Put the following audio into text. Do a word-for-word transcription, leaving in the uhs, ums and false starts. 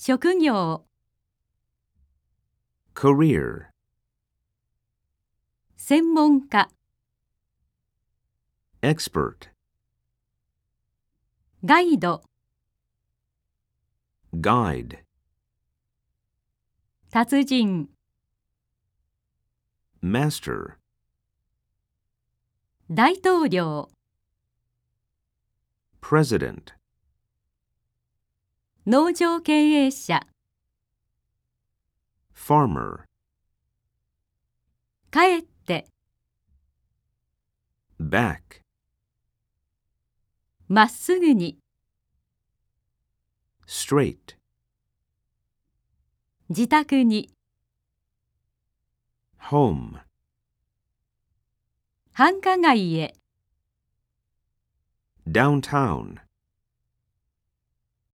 職業、 career, 専門家、 expert, ガイド、 guide, 達人、 master, 大統領、 president, 農場経営者、 farmer, 帰って、 back, まっすぐに、 straight, 自宅に、 home, 繁華街へ、 downtown.